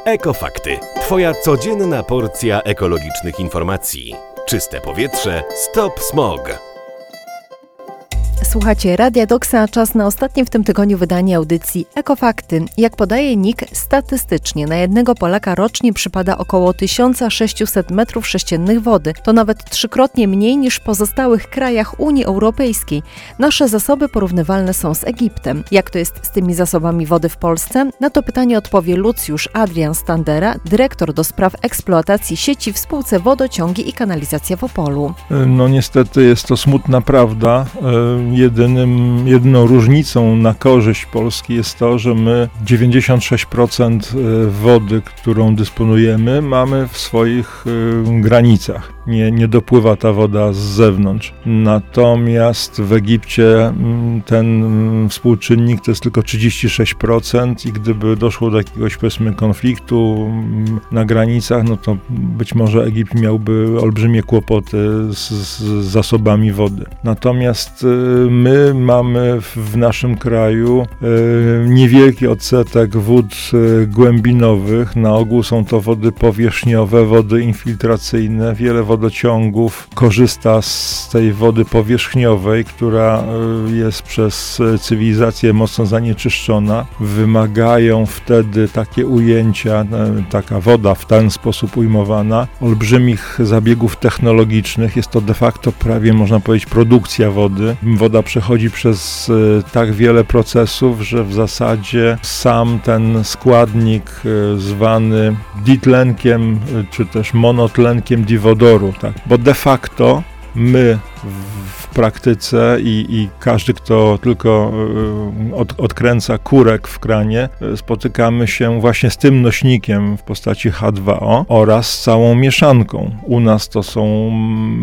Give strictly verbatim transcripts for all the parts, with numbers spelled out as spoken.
Ekofakty. Twoja codzienna porcja ekologicznych informacji. Czyste powietrze, stop smog. Słuchacie Radia Doksa, czas na ostatnie w tym tygodniu wydanie audycji Ekofakty. Jak podaje N I K, statystycznie na jednego Polaka rocznie przypada około tysiąc sześćset metrów sześciennych wody. To nawet trzykrotnie mniej niż w pozostałych krajach Unii Europejskiej. Nasze zasoby porównywalne są z Egiptem. Jak to jest z tymi zasobami wody w Polsce? Na to pytanie odpowie Lucjusz Adrian Standera, dyrektor do spraw eksploatacji sieci w spółce Wodociągi i Kanalizacja w Opolu. No niestety jest to smutna prawda. Jedynym, jedyną różnicą na korzyść Polski jest to, że my dziewięćdziesiąt sześć procent wody, którą dysponujemy, mamy w swoich granicach. Nie, nie dopływa ta woda z zewnątrz. Natomiast w Egipcie ten współczynnik to jest tylko trzydzieści sześć procent i gdyby doszło do jakiegoś, powiedzmy, konfliktu na granicach, no to być może Egipt miałby olbrzymie kłopoty z, z zasobami wody. Natomiast my mamy w naszym kraju niewielki odsetek wód głębinowych. Na ogół są to wody powierzchniowe, wody infiltracyjne. Wiele wodociągów korzysta z tej wody powierzchniowej, która jest przez cywilizację mocno zanieczyszczona. Wymagają wtedy takie ujęcia, taka woda w ten sposób ujmowana, olbrzymich zabiegów technologicznych. Jest to de facto prawie, można powiedzieć, produkcja wody. Woda przechodzi przez tak wiele procesów, że w zasadzie sam ten składnik zwany ditlenkiem, czy też monotlenkiem diwodoru, tak? Bo de facto my w praktyce i, i każdy, kto tylko od, odkręca kurek w kranie, spotykamy się właśnie z tym nośnikiem w postaci H dwa O oraz z całą mieszanką. U nas to są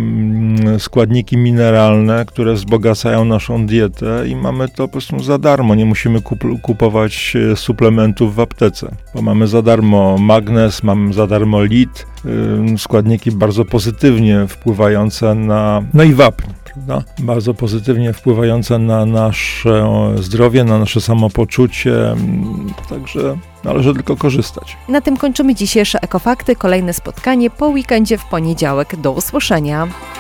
składniki mineralne, które wzbogacają naszą dietę i mamy to po prostu za darmo. Nie musimy kup- kupować suplementów w aptece, bo mamy za darmo magnez, mamy za darmo lit, składniki bardzo pozytywnie wpływające na, no i wapń, prawda? Bardzo pozytywnie wpływające na nasze zdrowie, na nasze samopoczucie, także należy tylko korzystać. Na tym kończymy dzisiejsze Ekofakty. Kolejne spotkanie po weekendzie w poniedziałek. Do usłyszenia.